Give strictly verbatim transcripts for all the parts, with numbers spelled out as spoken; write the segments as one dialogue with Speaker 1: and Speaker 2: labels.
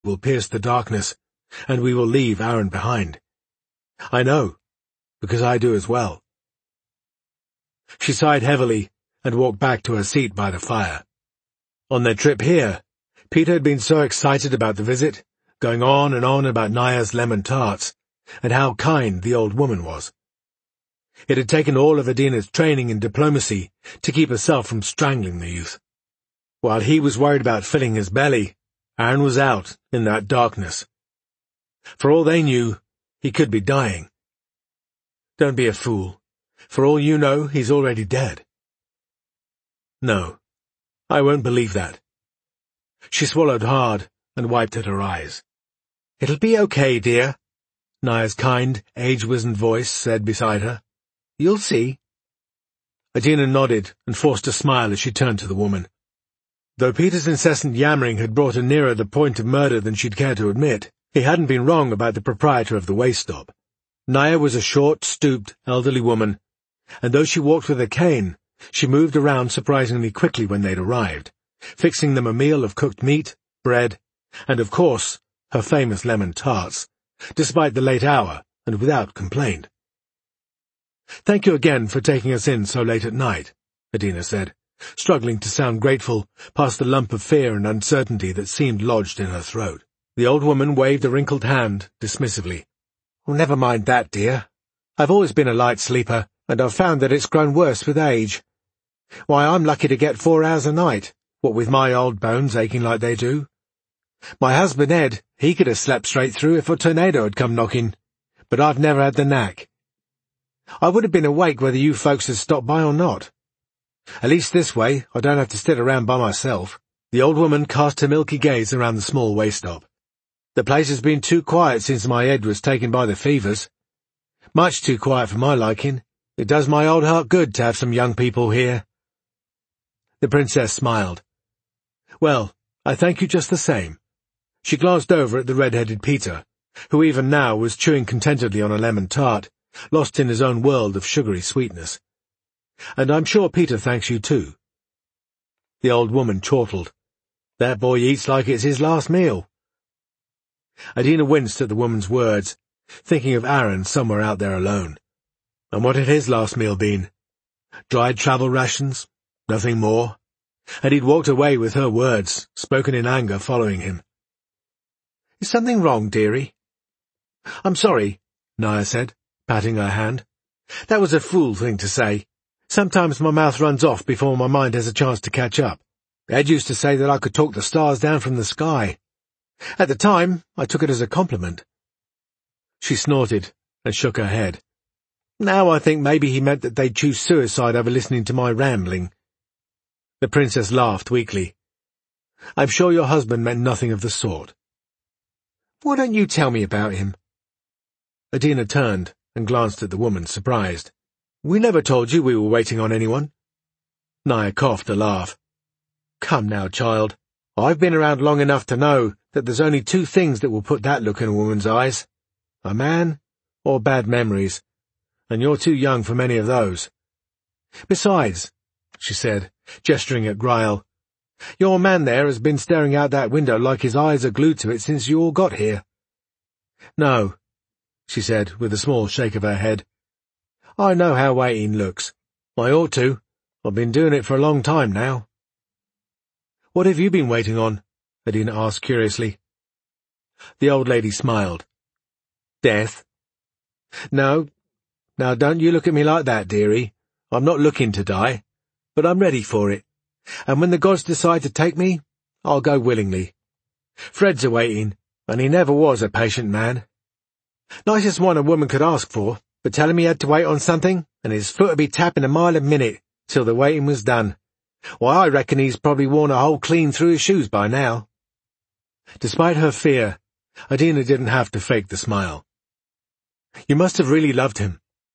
Speaker 1: will pierce the darkness, and we will leave Aaron behind. I know, because I do as well." She sighed heavily and walked back to her seat by the fire. On their trip here, Peter had been so excited about the visit, going on and on about Naya's lemon tarts, and how kind the old woman was. It had taken all of Adina's training in diplomacy to keep herself from strangling the youth. While he was worried about filling his belly, Aaron was out in that darkness. For all they knew, he could be dying. "Don't be a fool. For all you know, he's already dead." "No, I won't believe that." She swallowed hard and wiped at her eyes. "It'll be okay, dear," Naya's kind, age-wizened voice said beside her. "You'll see." Adina nodded and forced a smile as she turned to the woman. Though Peter's incessant yammering had brought her nearer the point of murder than she'd care to admit, he hadn't been wrong about the proprietor of the waste stop. Naya was a short, stooped, elderly woman, and though she walked with a cane, she moved around surprisingly quickly when they'd arrived, fixing them a meal of cooked meat, bread, and, of course, her famous lemon tarts, despite the late hour and without complaint. "Thank you again for taking us in so late at night," Adina said, struggling to sound grateful past the lump of fear and uncertainty that seemed lodged in her throat. The old woman waved a wrinkled hand dismissively. "Oh, never mind that, dear. I've always been a light sleeper, and I've found that it's grown worse with age. Why, I'm lucky to get four hours a night, what with my old bones aching like they do. My husband Ed, he could have slept straight through if a tornado had come knocking, but I've never had the knack. I would have been awake whether you folks had stopped by or not. At least this way I don't have to sit around by myself." The old woman cast her milky gaze around the small waste stop. "The place has been too quiet since my Ed was taken by the fevers. Much too quiet for my liking. It does my old heart good to have some young people here." The princess smiled. "Well, I thank you just the same." She glanced over at the red-headed Peter, who even now was chewing contentedly on a lemon tart, lost in his own world of sugary sweetness. "And I'm sure Peter thanks you too." The old woman chortled. "That boy eats like it's his last meal." Adina winced at the woman's words, thinking of Aaron somewhere out there alone. And what had his last meal been? Dried travel rations? Nothing more? And he'd walked away with her words, spoken in anger, following him. "Is something wrong, dearie?" "I'm sorry," Naya said, patting her hand. "That was a fool thing to say. Sometimes my mouth runs off before my mind has a chance to catch up. Ed used to say that I could talk the stars down from the sky. At the time, I took it as a compliment." She snorted and shook her head. "Now I think maybe he meant that they'd choose suicide over listening to my rambling." The princess laughed weakly. "I'm sure your husband meant nothing of the sort." "Why don't you tell me about him?" Adina turned and glanced at the woman, surprised. "We never told you we were waiting on anyone." Naya coughed a laugh. "Come now, child. I've been around long enough to know that there's only two things that will put that look in a woman's eyes. A man or bad memories, and you're too young for many of those. Besides," she said, gesturing at Gryle, "your man there has been staring out that window like his eyes are glued to it since you all got here." "No," she said, with a small shake of her head. "I know how waiting looks. I ought to. I've been doing it for a long time now." "What have you been waiting on?" Adina asked curiously. The old lady smiled. "Death." "No. Now don't you look at me like that, dearie. I'm not looking to die, but I'm ready for it. And when the gods decide to take me, I'll go willingly. Fred's a-waiting, and he never was a patient man. Nicest one a woman could ask for, but tell him he had to wait on something, and his foot would be tapping a mile a minute till the waiting was done. Why, I reckon he's probably worn a hole clean through his shoes by now." Despite her fear, Adina didn't have to fake the smile. "You must have really loved him."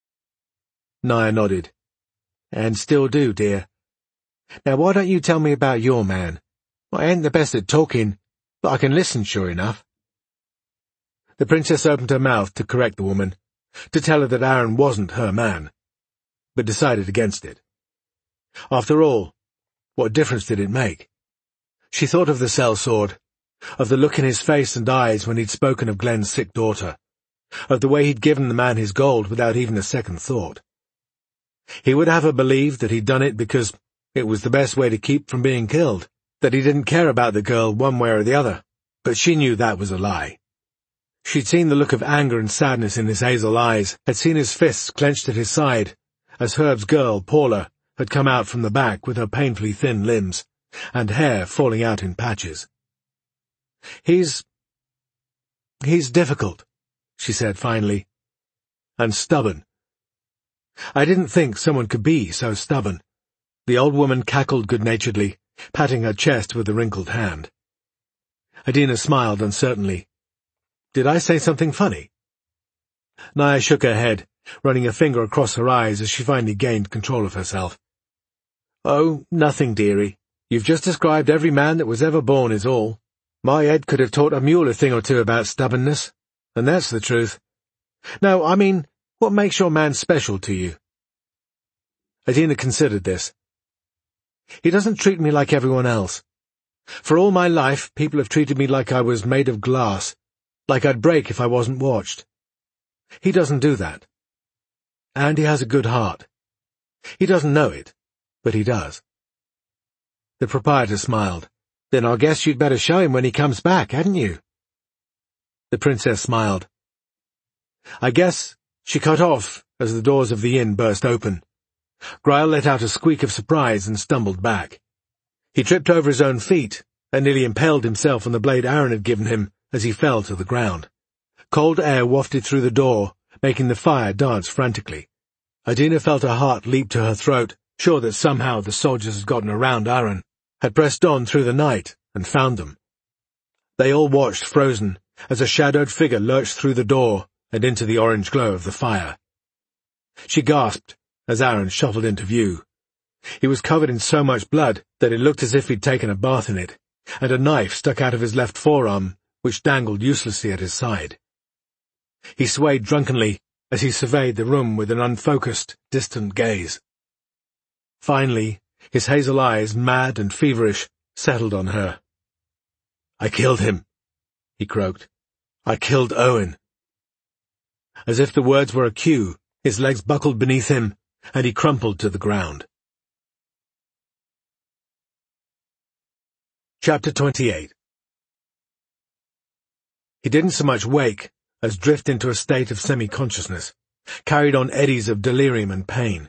Speaker 1: Naya nodded. "And still do, dear. Now why don't you tell me about your man? I ain't the best at talking, but I can listen sure enough." The princess opened her mouth to correct the woman, to tell her that Aaron wasn't her man, but decided against it. After all, what difference did it make? She thought of the sellsword, of the look in his face and eyes when he'd spoken of Glenn's sick daughter, of the way he'd given the man his gold without even a second thought. He would have her believe that he'd done it because it was the best way to keep from being killed, that he didn't care about the girl one way or the other, but she knew that was a lie. She'd seen the look of anger and sadness in his hazel eyes, had seen his fists clenched at his side, as Herb's girl, Paula, had come out from the back with her painfully thin limbs, and hair falling out in patches. He's... he's difficult, she said finally, and stubborn. I didn't think someone could be so stubborn. The old woman cackled good-naturedly, patting her chest with a wrinkled hand. Adina smiled uncertainly. Did I say something funny? Naya shook her head, running a finger across her eyes as she finally gained control of herself. Oh, nothing, dearie. You've just described every man that was ever born is all. My Ed could have taught a mule a thing or two about stubbornness, and that's the truth. No, I mean, what makes your man special to you? Adina considered this. He doesn't treat me like everyone else. For all my life, people have treated me like I was made of glass, like I'd break if I wasn't watched. He doesn't do that. And he has a good heart. He doesn't know it, but he does. The proprietor smiled. Then I guess you'd better show him when he comes back, hadn't you? The princess smiled. I guess she cut off as the doors of the inn burst open. Grail let out a squeak of surprise and stumbled back. He tripped over his own feet and nearly impaled himself on the blade Aaron had given him as he fell to the ground. Cold air wafted through the door, making the fire dance frantically. Adina felt her heart leap to her throat, sure that somehow the soldiers had gotten around Aaron, had pressed on through the night and found them. They all watched frozen as a shadowed figure lurched through the door and into the orange glow of the fire. She gasped as Aaron shuffled into view. He was covered in so much blood that it looked as if he'd taken a bath in it, and a knife stuck out of his left forearm, which dangled uselessly at his side. He swayed drunkenly as he surveyed the room with an unfocused, distant gaze. Finally, his hazel eyes, mad and feverish, settled on her. I killed him, he croaked. I killed Owen. As if the words were a cue, his legs buckled beneath him, and he crumpled to the ground. Chapter twenty-eight. He didn't so much wake as drift into a state of semi-consciousness, carried on eddies of delirium and pain.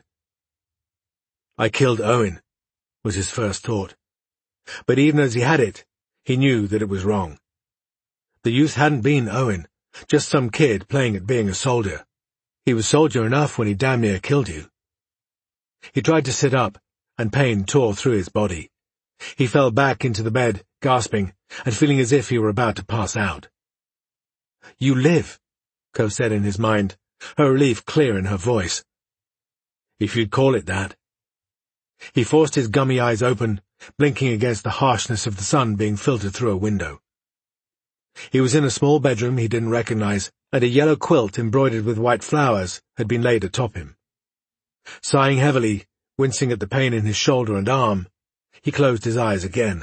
Speaker 1: I killed Owen, was his first thought. But even as he had it, he knew that it was wrong. The youth hadn't been Owen, just some kid playing at being a soldier. He was soldier enough when he damn near killed you. He tried to sit up, and pain tore through his body. He fell back into the bed, gasping, and feeling as if he were about to pass out. You live, Ko said in his mind, her relief clear in her voice. If you'd call it that. He forced his gummy eyes open, blinking against the harshness of the sun being filtered through a window. He was in a small bedroom he didn't recognize, and a yellow quilt embroidered with white flowers had been laid atop him. Sighing heavily, wincing at the pain in his shoulder and arm, he closed his eyes again.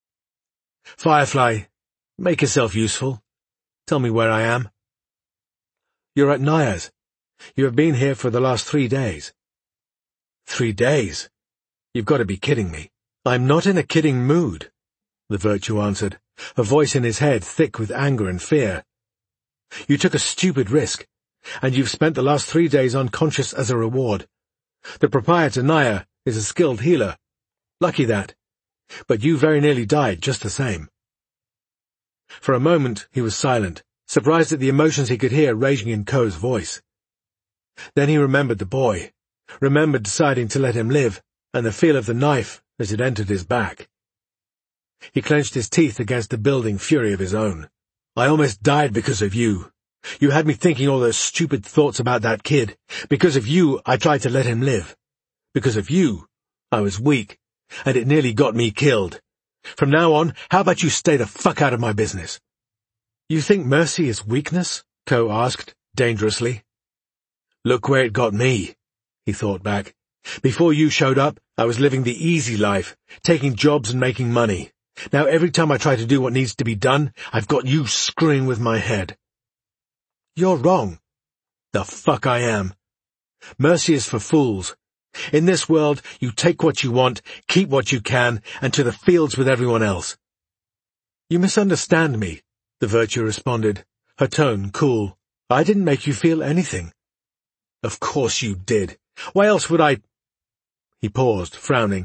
Speaker 1: Firefly, make yourself useful. Tell me where I am. You're at Naya's. You have been here for the last three days. Three days? You've got to be kidding me. I'm not in a kidding mood, the virtue answered, her voice in his head thick with anger and fear. You took a stupid risk, and you've spent the last three days unconscious as a reward. The proprietor Naya is a skilled healer. Lucky that. But you very nearly died just the same. For a moment he was silent, surprised at the emotions he could hear raging in Ko's voice. Then he remembered the boy, remembered deciding to let him live, and the feel of the knife as it entered his back. He clenched his teeth against the building fury of his own. I almost died because of you. You had me thinking all those stupid thoughts about that kid. Because of you, I tried to let him live. Because of you, I was weak, and it nearly got me killed. From now on, how about you stay the fuck out of my business? You think mercy is weakness? Ko asked, dangerously. Look where it got me, he thought back. Before you showed up, I was living the easy life, taking jobs and making money. Now every time I try to do what needs to be done, I've got you screwing with my head. You're wrong. The fuck I am. Mercy is for fools. In this world, you take what you want, keep what you can, and to the fields with everyone else. You misunderstand me, the Virtue responded, her tone cool. I didn't make you feel anything. Of course you did. Why else would I— He paused, frowning.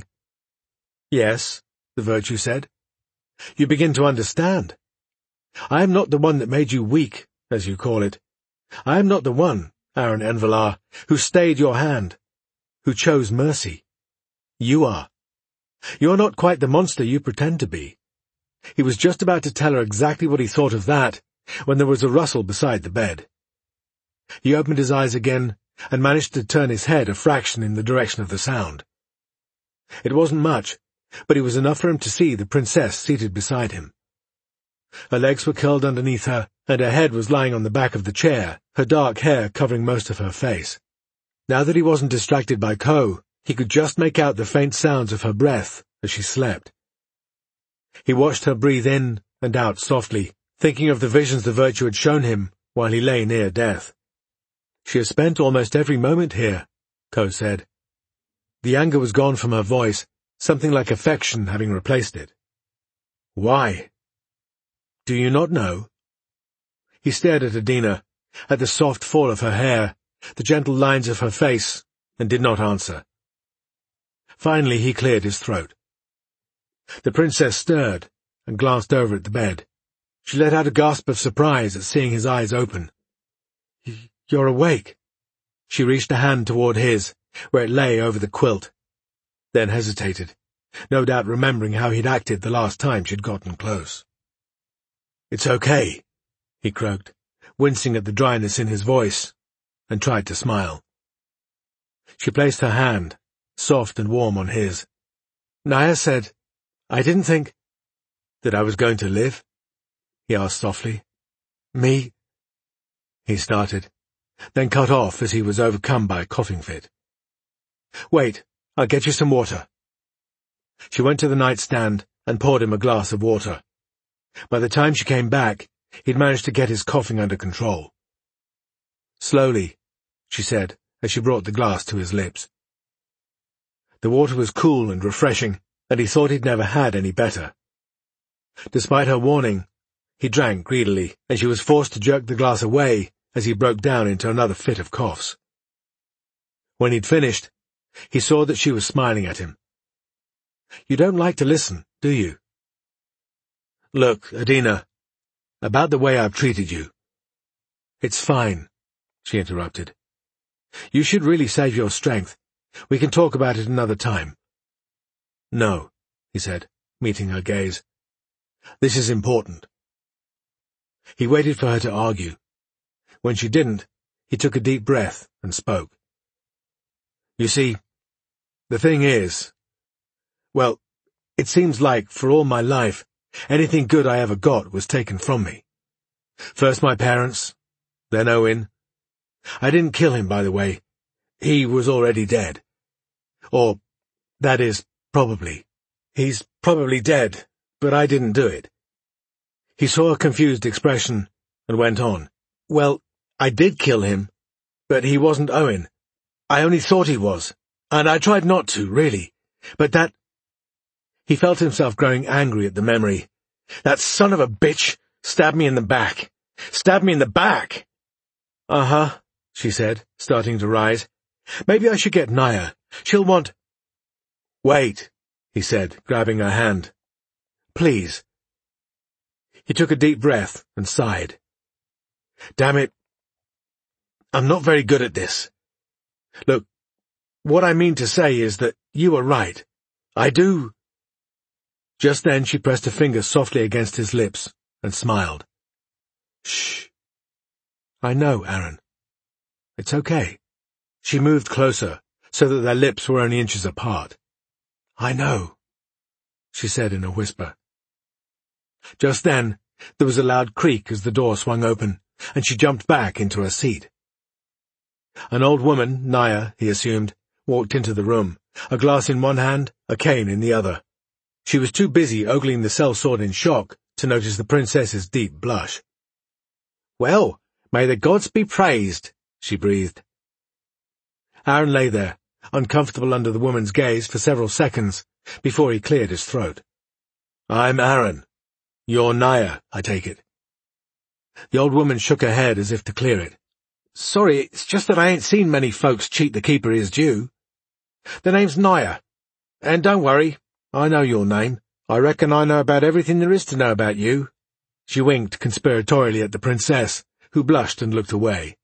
Speaker 1: Yes, the Virtue said. You begin to understand. I am not the one that made you weak, as you call it. I am not the one, Aaron Envelar, who stayed your hand, who chose mercy. You are. You're not quite the monster you pretend to be. He was just about to tell her exactly what he thought of that, when there was a rustle beside the bed. He opened his eyes again, and managed to turn his head a fraction in the direction of the sound. It wasn't much, but it was enough for him to see the princess seated beside him. Her legs were curled underneath her, and her head was lying on the back of the chair, her dark hair covering most of her face. Now that he wasn't distracted by Ko, he could just make out the faint sounds of her breath as she slept. He watched her breathe in and out softly, thinking of the visions the Virtue had shown him while he lay near death. She has spent almost every moment here, Ko said. The anger was gone from her voice, something like affection having replaced it. Why? Do you not know? He stared at Adina, at the soft fall of her hair, the gentle lines of her face, and did not answer. Finally he cleared his throat. The princess stirred and glanced over at the bed. She let out a gasp of surprise at seeing his eyes open. You're awake. She reached a hand toward his, where it lay over the quilt, then hesitated, no doubt remembering how he'd acted the last time she'd gotten close. It's okay, he croaked, wincing at the dryness in his voice, and tried to smile. She placed her hand, soft and warm, on his. Naya said, I didn't think— That I was going to live? He asked softly. Me? He started, then cut off as he was overcome by a coughing fit. Wait, I'll get you some water. She went to the nightstand and poured him a glass of water. By the time she came back, he'd managed to get his coughing under control. Slowly, she said, as she brought the glass to his lips. The water was cool and refreshing, and he thought he'd never had any better. Despite her warning, he drank greedily, and she was forced to jerk the glass away as he broke down into another fit of coughs. When he'd finished, he saw that she was smiling at him. You don't like to listen, do you? Look, Adina, about the way I've treated you. It's fine, she interrupted. You should really save your strength. We can talk about it another time. No, he said, meeting her gaze. This is important. He waited for her to argue. When she didn't, he took a deep breath and spoke. You see, the thing is, well, it seems like, for all my life, anything good I ever got was taken from me. First my parents, then Owen. I didn't kill him, by the way. He was already dead. Or, that is, probably. He's probably dead, but I didn't do it. He saw a confused expression and went on. Well, I did kill him, but he wasn't Owen. I only thought he was, and I tried not to, really. But that— He felt himself growing angry at the memory. That son of a bitch stabbed me in the back. Stabbed me in the back! Uh-huh, she said, starting to rise. Maybe I should get Naya. She'll want— Wait, he said, grabbing her hand. Please. He took a deep breath and sighed. Damn it. I'm not very good at this. Look, what I mean to say is that you were right. I do— Just then she pressed a finger softly against his lips and smiled. Shh. I know, Aaron. It's okay. She moved closer, so that their lips were only inches apart. I know, she said in a whisper. Just then, there was a loud creak as the door swung open, and she jumped back into her seat. An old woman, Naya, he assumed, walked into the room, a glass in one hand, a cane in the other. She was too busy ogling the sellsword in shock to notice the princess's deep blush. "Well, may the gods be praised," she breathed. Aaron lay there, uncomfortable under the woman's gaze for several seconds, before he cleared his throat. "I'm Aaron. You're Naya, I take it." The old woman shook her head as if to clear it. "Sorry, it's just that I ain't seen many folks cheat the keeper his due. The name's Naya. And don't worry, I know your name. I reckon I know about everything there is to know about you." She winked conspiratorially at the princess, who blushed and looked away.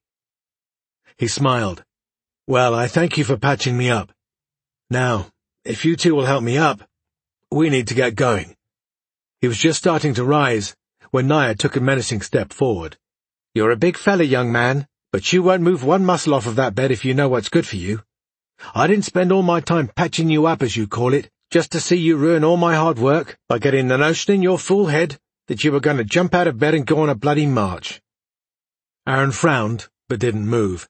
Speaker 1: He smiled. "Well, I thank you for patching me up. Now, if you two will help me up, we need to get going." He was just starting to rise when Naya took a menacing step forward. "You're a big fella, young man, but you won't move one muscle off of that bed if you know what's good for you. I didn't spend all my time patching you up, as you call it, just to see you ruin all my hard work by getting the notion in your fool head that you were going to jump out of bed and go on a bloody march." Aaron frowned, but didn't move.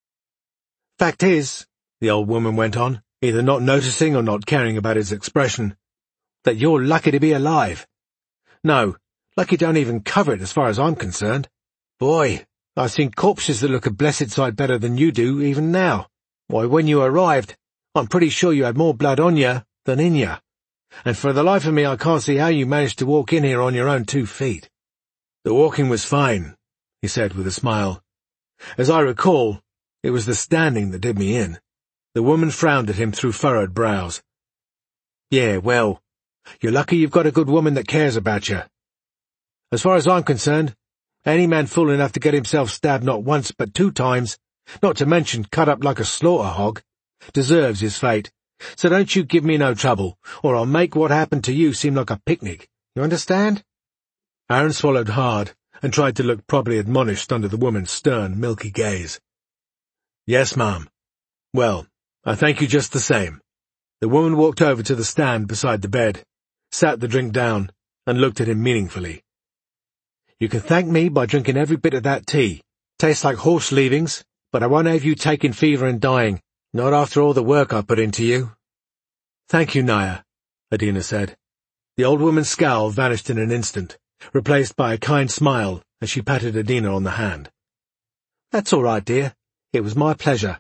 Speaker 1: "Fact is," the old woman went on, either not noticing or not caring about his expression, "that you're lucky to be alive. No, lucky don't even cover it as far as I'm concerned. Boy, I've seen corpses that look a blessed sight better than you do even now. Why, when you arrived, I'm pretty sure you had more blood on you than in you, and for the life of me I can't see how you managed to walk in here on your own two feet." "The walking was fine," he said with a smile. "As I recall, it was the standing that did me in." The woman frowned at him through furrowed brows. "Yeah, well, you're lucky you've got a good woman that cares about you. As far as I'm concerned, any man fool enough to get himself stabbed not once but two times, not to mention cut up like a slaughter hog, deserves his fate. So don't you give me no trouble, or I'll make what happened to you seem like a picnic. You understand?" Aaron swallowed hard and tried to look properly admonished under the woman's stern, milky gaze. "Yes, ma'am. Well, I thank you just the same." The woman walked over to the stand beside the bed, sat the drink down, and looked at him meaningfully. "You can thank me by drinking every bit of that tea. Tastes like horse leavings, but I won't have you taking fever and dying, not after all the work I put into you." "Thank you, Naya," Adina said. The old woman's scowl vanished in an instant, replaced by a kind smile as she patted Adina on the hand. "That's all right, dear. It was my pleasure."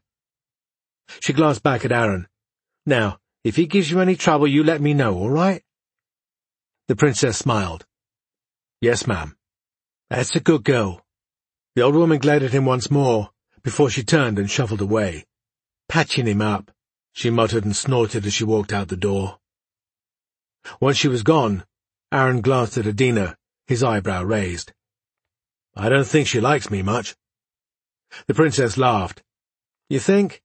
Speaker 1: She glanced back at Aaron. "Now, if he gives you any trouble, you let me know, all right?" The princess smiled. "Yes, ma'am. That's a good girl." The old woman glared at him once more, before she turned and shuffled away. "Patching him up," she muttered and snorted as she walked out the door. Once she was gone, Aaron glanced at Adina, his eyebrow raised. "I don't think she likes me much." The princess laughed. "You think?"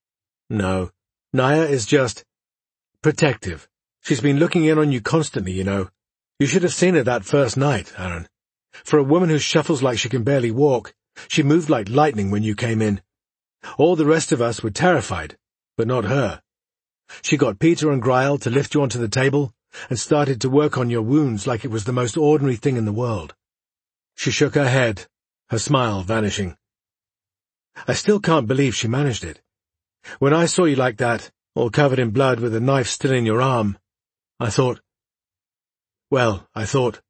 Speaker 1: "No, Naya is just protective. She's been looking in on you constantly, you know. You should have seen her that first night, Aaron. For a woman who shuffles like she can barely walk, she moved like lightning when you came in. All the rest of us were terrified, but not her. She got Peter and Grail to lift you onto the table and started to work on your wounds like it was the most ordinary thing in the world." She shook her head, her smile vanishing. "I still can't believe she managed it. When I saw you like that, all covered in blood with a knife still in your arm, I thought... Well, I thought...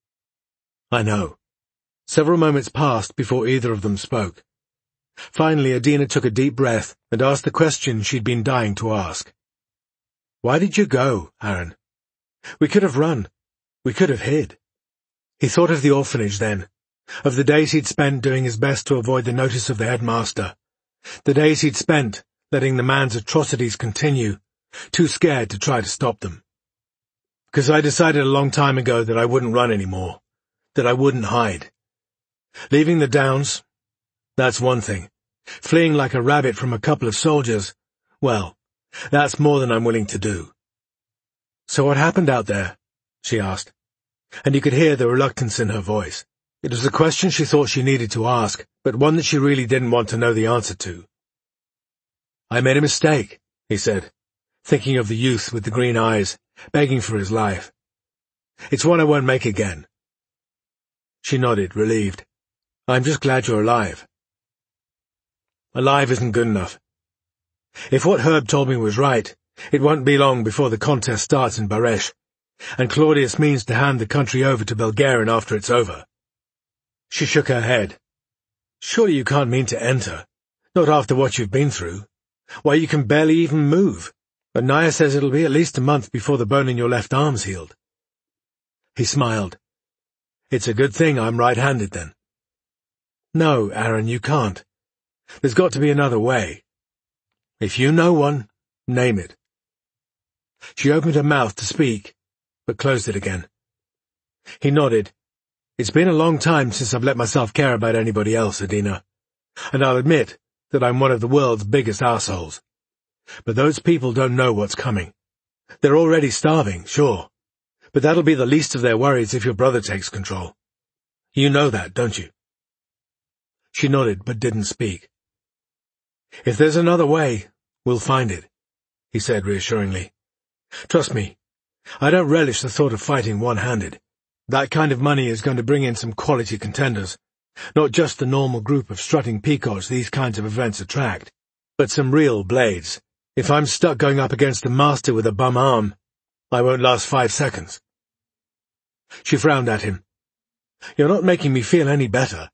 Speaker 1: I know." Several moments passed before either of them spoke. Finally, Adina took a deep breath and asked the question she'd been dying to ask. "Why did you go, Aaron? We could have run. We could have hid." He thought of the orphanage then, of the days he'd spent doing his best to avoid the notice of the headmaster, the days he'd spent letting the man's atrocities continue, too scared to try to stop them. "Because I decided a long time ago that I wouldn't run anymore, that I wouldn't hide. Leaving the Downs, that's one thing. Fleeing like a rabbit from a couple of soldiers, well, that's more than I'm willing to do." "So what happened out there?" she asked, and you could hear the reluctance in her voice. It was a question she thought she needed to ask, but one that she really didn't want to know the answer to. "I made a mistake," he said, thinking of the youth with the green eyes, begging for his life. "It's one I won't make again." She nodded, relieved. "I'm just glad you're alive." "Alive isn't good enough. If what Herb told me was right, it won't be long before the contest starts in Baresh. and Claudius means to hand the country over to Belgarian after it's over." She shook her head. "Surely you can't mean to enter, not after what you've been through. Why, you can barely even move, and Naya says it'll be at least a month before the bone in your left arm's healed." He smiled. "It's a good thing I'm right-handed, then." "No, Aaron, you can't. There's got to be another way. If you know one, name it." She opened her mouth to speak, but closed it again. He nodded. "It's been a long time since I've let myself care about anybody else, Adina, and I'll admit that I'm one of the world's biggest assholes. But those people don't know what's coming. They're already starving, sure, but that'll be the least of their worries if your brother takes control. You know that, don't you?" She nodded, but didn't speak. "If there's another way, we'll find it," he said reassuringly. "Trust me, I don't relish the thought of fighting one-handed. That kind of money is going to bring in some quality contenders, not just the normal group of strutting peacocks these kinds of events attract, but some real blades. If I'm stuck going up against a master with a bum arm, I won't last five seconds." She frowned at him. "You're not making me feel any better."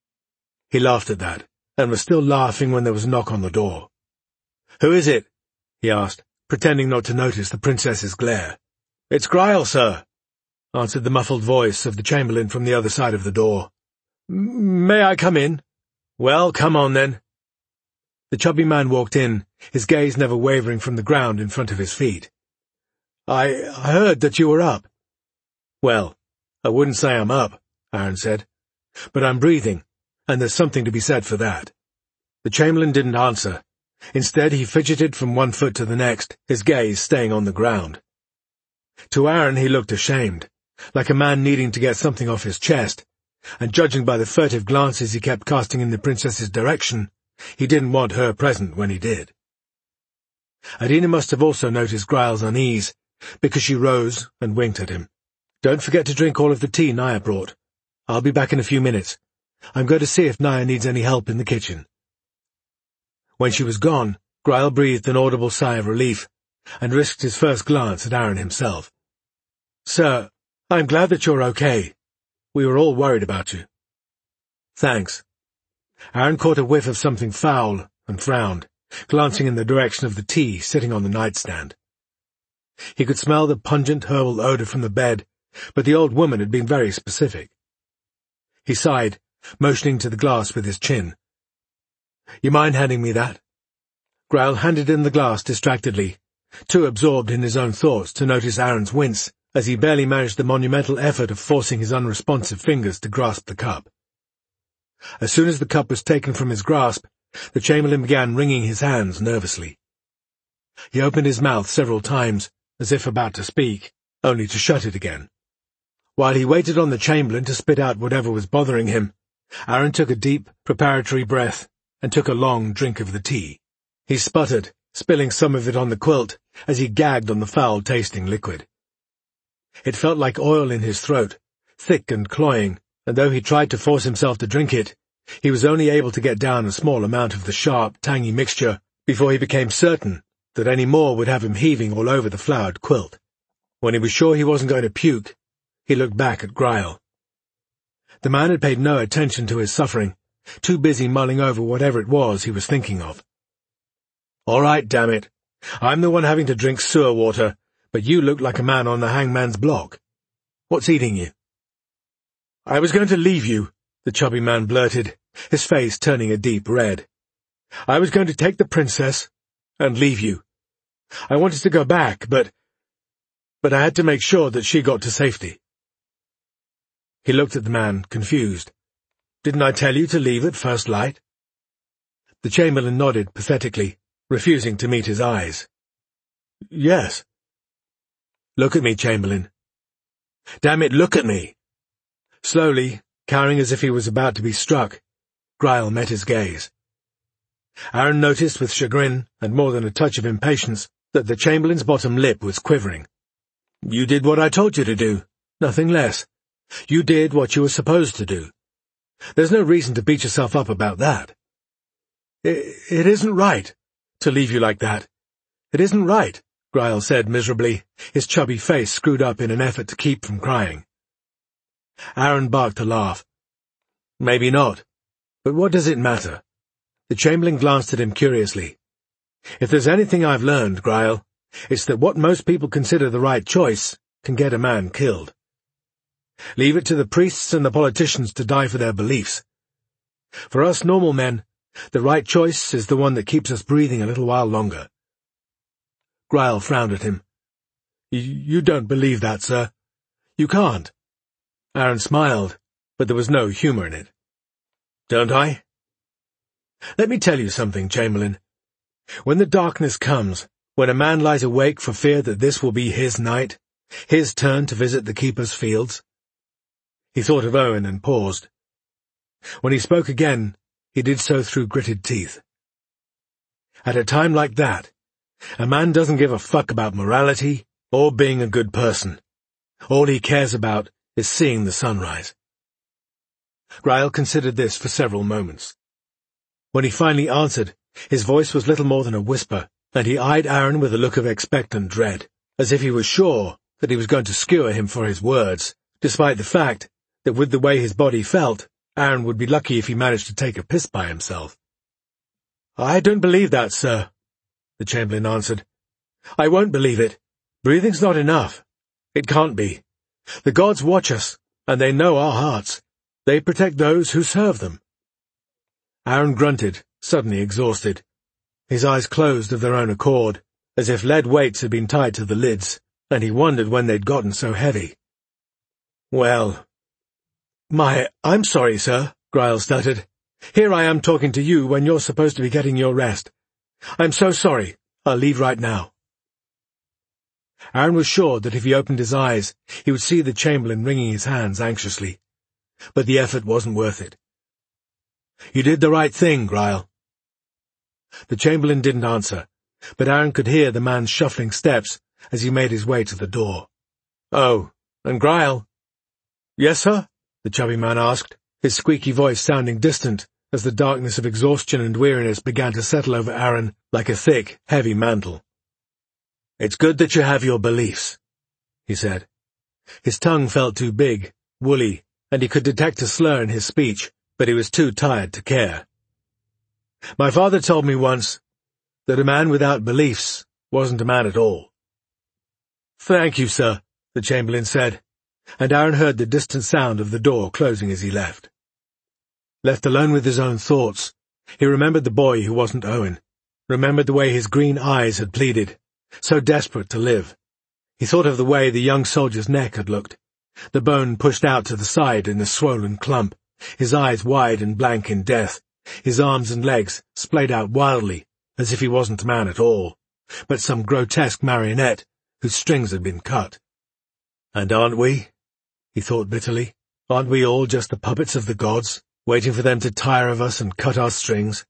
Speaker 1: He laughed at that, and was still laughing when there was a knock on the door. "Who is it?" he asked, pretending not to notice the princess's glare. "It's Gryle, sir," answered the muffled voice of the chamberlain from the other side of the door. "May I come in?" "Well, come on, then." The chubby man walked in, his gaze never wavering from the ground in front of his feet. I, I heard that you were up." "Well, I wouldn't say I'm up," Aaron said, "but I'm breathing, and there's something to be said for that." The chamberlain didn't answer. Instead, he fidgeted from one foot to the next, his gaze staying on the ground. To Aaron, he looked ashamed, like a man needing to get something off his chest, and judging by the furtive glances he kept casting in the princess's direction, he didn't want her present when he did. Adina must have also noticed Gryle's unease, because she rose and winked at him. "Don't forget to drink all of the tea Naya brought. I'll be back in a few minutes. I'm going to see if Naya needs any help in the kitchen." When she was gone, Gryle breathed an audible sigh of relief, and risked his first glance at Aaron himself. "Sir, I'm glad that you're okay. We were all worried about you." "Thanks." Aaron caught a whiff of something foul and frowned, glancing in the direction of the tea sitting on the nightstand. He could smell the pungent herbal odor from the bed, but the old woman had been very specific. He sighed, motioning to the glass with his chin. "You mind handing me that?" Gryle handed in the glass distractedly, too absorbed in his own thoughts to notice Aaron's wince, as he barely managed the monumental effort of forcing his unresponsive fingers to grasp the cup. As soon as the cup was taken from his grasp, the chamberlain began wringing his hands nervously. He opened his mouth several times, as if about to speak, only to shut it again. While he waited on the chamberlain to spit out whatever was bothering him, Aaron took a deep, preparatory breath and took a long drink of the tea. He sputtered, spilling some of it on the quilt as he gagged on the foul-tasting liquid. It felt like oil in his throat, thick and cloying, and though he tried to force himself to drink it, he was only able to get down a small amount of the sharp, tangy mixture before he became certain that any more would have him heaving all over the flowered quilt. When he was sure he wasn't going to puke, he looked back at Gryle. The man had paid no attention to his suffering, too busy mulling over whatever it was he was thinking of. "All right, damn it. I'm the one having to drink sewer water, but you look like a man on the hangman's block. What's eating you?" "I was going to leave you," the chubby man blurted, his face turning a deep red. "I was going to take the princess and leave you. I wanted to go back, but... but I had to make sure that she got to safety." He looked at the man, confused. "Didn't I tell you to leave at first light?" The chamberlain nodded pathetically, refusing to meet his eyes. "Yes." "Look at me, Chamberlain. Damn it, look at me." Slowly, cowering as if he was about to be struck, Gryle met his gaze. Aaron noticed with chagrin, and more than a touch of impatience, that the chamberlain's bottom lip was quivering. "You did what I told you to do, nothing less. You did what you were supposed to do. There's no reason to beat yourself up about that. It, it isn't right to leave you like that. It isn't right." Grail said miserably, his chubby face screwed up in an effort to keep from crying. Aaron barked a laugh. Maybe not, but what does it matter? The Chamberlain glanced at him curiously. If there's anything I've learned, Grail, it's that what most people consider the right choice can get a man killed. Leave it to the priests and the politicians to die for their beliefs. For us normal men, the right choice is the one that keeps us breathing a little while longer. Grail frowned at him. You don't believe that, sir. You can't. Aaron smiled, but there was no humour in it. Don't I? Let me tell you something, Chamberlain. When the darkness comes, when a man lies awake for fear that this will be his night, his turn to visit the keeper's fields. He thought of Owen and paused. When he spoke again, he did so through gritted teeth. At a time like that, a man doesn't give a fuck about morality or being a good person. All he cares about is seeing the sunrise. Grail considered this for several moments. When he finally answered, his voice was little more than a whisper, and he eyed Aaron with a look of expectant dread, as if he was sure that he was going to skewer him for his words, despite the fact that with the way his body felt, Aaron would be lucky if he managed to take a piss by himself. I don't believe that, sir, the Chamberlain answered. I won't believe it. Breathing's not enough. It can't be. The gods watch us, and they know our hearts. They protect those who serve them. Aaron grunted, suddenly exhausted. His eyes closed of their own accord, as if lead weights had been tied to the lids, and he wondered when they'd gotten so heavy. Well... My, I'm sorry, sir, Grail stuttered. Here I am talking to you when you're supposed to be getting your rest. I'm so sorry. I'll leave right now. Aaron was sure that if he opened his eyes, he would see the Chamberlain wringing his hands anxiously. But the effort wasn't worth it. You did the right thing, Grail. The Chamberlain didn't answer, but Aaron could hear the man's shuffling steps as he made his way to the door. Oh, and Grail? Yes, sir? The chubby man asked, his squeaky voice sounding distant as the darkness of exhaustion and weariness began to settle over Aaron like a thick, heavy mantle. It's good that you have your beliefs, he said. His tongue felt too big, woolly, and he could detect a slur in his speech, but he was too tired to care. My father told me once that a man without beliefs wasn't a man at all. Thank you, sir, the Chamberlain said, and Aaron heard the distant sound of the door closing as he left. Left alone with his own thoughts, he remembered the boy who wasn't Owen, remembered the way his green eyes had pleaded, so desperate to live. He thought of the way the young soldier's neck had looked, the bone pushed out to the side in a swollen clump, his eyes wide and blank in death, his arms and legs splayed out wildly, as if he wasn't a man at all, but some grotesque marionette whose strings had been cut. And aren't we? He thought bitterly. Aren't we all just the puppets of the gods, waiting for them to tire of us and cut our strings?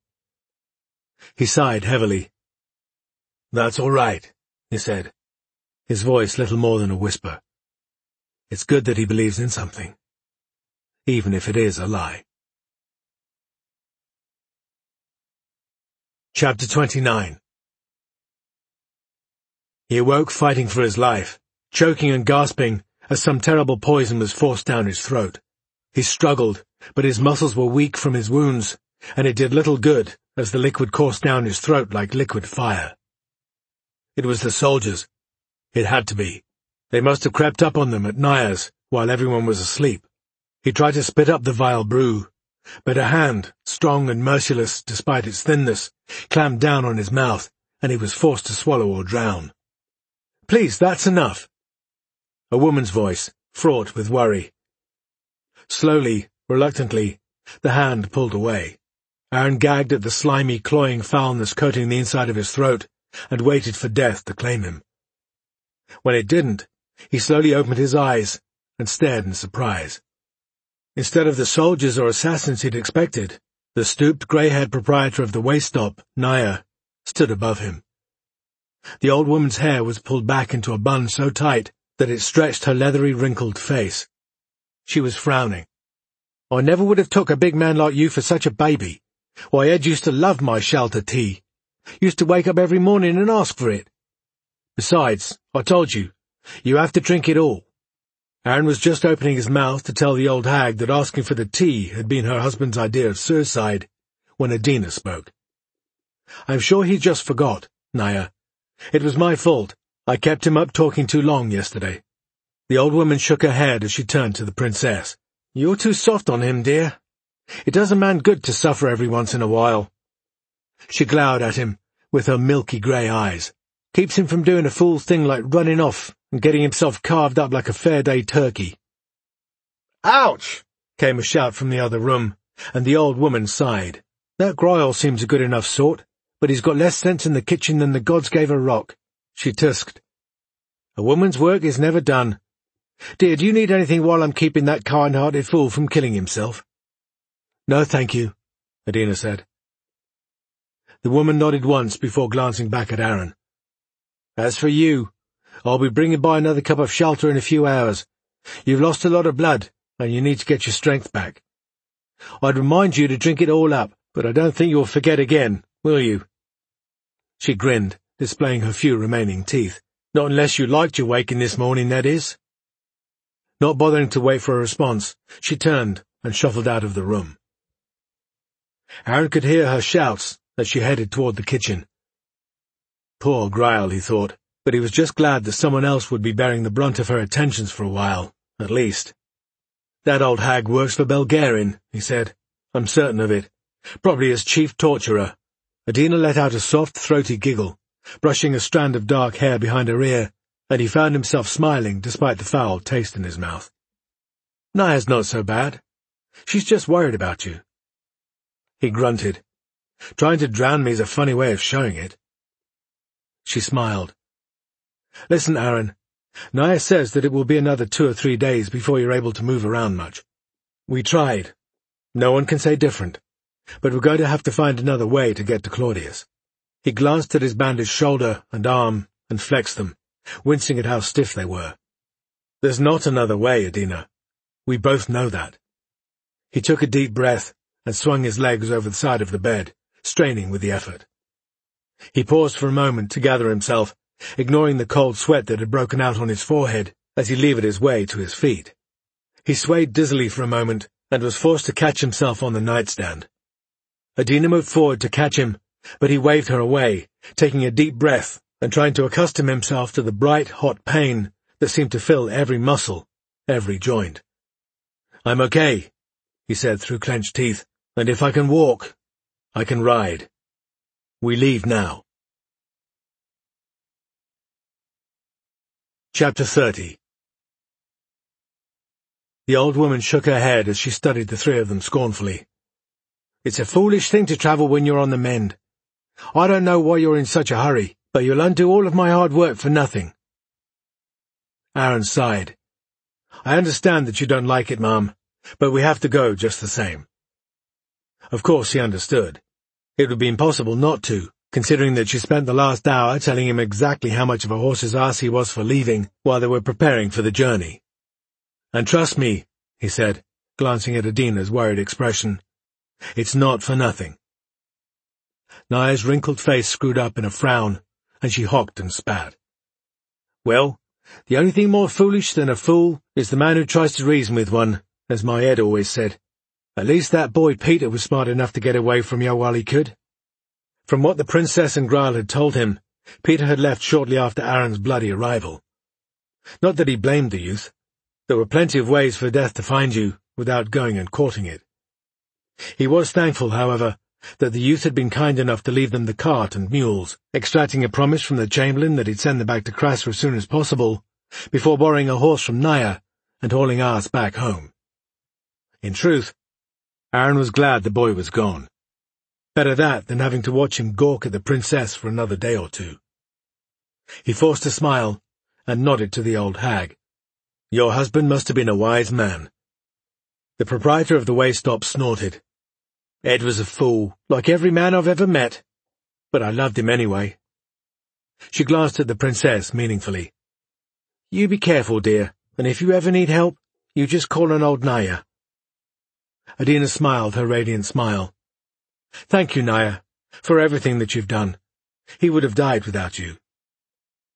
Speaker 1: He sighed heavily. That's all right, he said, his voice little more than a whisper. It's good that he believes in something, even if it is a lie. Chapter twenty-nine. He awoke fighting for his life, choking and gasping as some terrible poison was forced down his throat. He struggled, but his muscles were weak from his wounds, and it did little good as the liquid coursed down his throat like liquid fire. It was the soldiers. It had to be. They must have crept up on them at Naya's while everyone was asleep. He tried to spit up the vile brew, but a hand, strong and merciless despite its thinness, clamped down on his mouth, and he was forced to swallow or drown. Please, that's enough. A woman's voice, fraught with worry. Slowly, reluctantly, the hand pulled away. Aaron gagged at the slimy, cloying foulness coating the inside of his throat, and waited for death to claim him. When it didn't, he slowly opened his eyes and stared in surprise. Instead of the soldiers or assassins he'd expected, the stooped, grey-haired proprietor of the waste stop, Naya, stood above him. The old woman's hair was pulled back into a bun so tight that it stretched her leathery, wrinkled face. She was frowning. I never would have took a big man like you for such a baby. Why, Ed used to love my shelter tea. Used to wake up every morning and ask for it. Besides, I told you, you have to drink it all. Aaron was just opening his mouth to tell the old hag that asking for the tea had been her husband's idea of suicide, when Adina spoke. I'm sure he just forgot, Naya. It was my fault. I kept him up talking too long yesterday. The old woman shook her head as she turned to the princess. You're too soft on him, dear. It does a man good to suffer every once in a while. She glowered at him with her milky grey eyes. Keeps him from doing a fool thing like running off and getting himself carved up like a fair-day turkey. Ouch! Came a shout from the other room, and the old woman sighed. That Gryle seems a good enough sort, but he's got less sense in the kitchen than the gods gave a rock, she tusked. A woman's work is never done. Dear, do you need anything while I'm keeping that kind-hearted fool from killing himself? No, thank you, Adina said. The woman nodded once before glancing back at Aaron. As for you, I'll be bringing by another cup of shelter in a few hours. You've lost a lot of blood, and you need to get your strength back. I'd remind you to drink it all up, but I don't think you'll forget again, will you? She grinned, displaying her few remaining teeth. Not unless you liked your waking this morning, that is. Not bothering to wait for a response, she turned and shuffled out of the room. Aaron could hear her shouts as she headed toward the kitchen. Poor Gryle, he thought, but he was just glad that someone else would be bearing the brunt of her attentions for a while, at least. That old hag works for Belgarian, he said. I'm certain of it. Probably as chief torturer. Adina let out a soft, throaty giggle, brushing a strand of dark hair behind her ear, and he found himself smiling despite the foul taste in his mouth. Naya's not so bad. She's just worried about you. He grunted. Trying to drown me is a funny way of showing it. She smiled. Listen, Aaron, Naya says that it will be another two or three days before you're able to move around much. We tried. No one can say different. But we're going to have to find another way to get to Claudius. He glanced at his bandaged shoulder and arm and flexed them, wincing at how stiff they were. There's not another way, Adina. We both know that. He took a deep breath and swung his legs over the side of the bed, straining with the effort. He paused for a moment to gather himself, ignoring the cold sweat that had broken out on his forehead as he levered his way to his feet. He swayed dizzily for a moment and was forced to catch himself on the nightstand. Adina moved forward to catch him, but he waved her away, taking a deep breath and trying to accustom himself to the bright, hot pain that seemed to fill every muscle, every joint. I'm okay, he said through clenched teeth, and if I can walk, I can ride. We leave now. Chapter thirty. The old woman shook her head as she studied the three of them scornfully. It's a foolish thing to travel when you're on the mend. I don't know why you're in such a hurry, but you'll undo all of my hard work for nothing. Aaron sighed. I understand that you don't like it, Mum, but we have to go just the same. Of course he understood. It would be impossible not to, considering that she spent the last hour telling him exactly how much of a horse's ass he was for leaving while they were preparing for the journey. And trust me, he said, glancing at Adina's worried expression, it's not for nothing. Naya's wrinkled face screwed up in a frown, and she hocked and spat. Well, the only thing more foolish than a fool is the man who tries to reason with one, as my Ed always said. At least that boy Peter was smart enough to get away from you while he could. From what the princess and Gryle had told him, Peter had left shortly after Aaron's bloody arrival. Not that he blamed the youth. There were plenty of ways for death to find you without going and courting it. He was thankful, however, that the youth had been kind enough to leave them the cart and mules, extracting a promise from the chamberlain that he'd send them back to Crassor as soon as possible, before borrowing a horse from Naya and hauling ours back home. In truth, Aaron was glad the boy was gone. Better that than having to watch him gawk at the princess for another day or two. He forced a smile and nodded to the old hag. Your husband must have been a wise man. The proprietor of the Waystop snorted. Ed was a fool, like every man I've ever met, but I loved him anyway. She glanced at the princess meaningfully. You be careful, dear, and if you ever need help, you just call on old Naya. Adina smiled her radiant smile. Thank you, Naya, for everything that you've done. He would have died without you.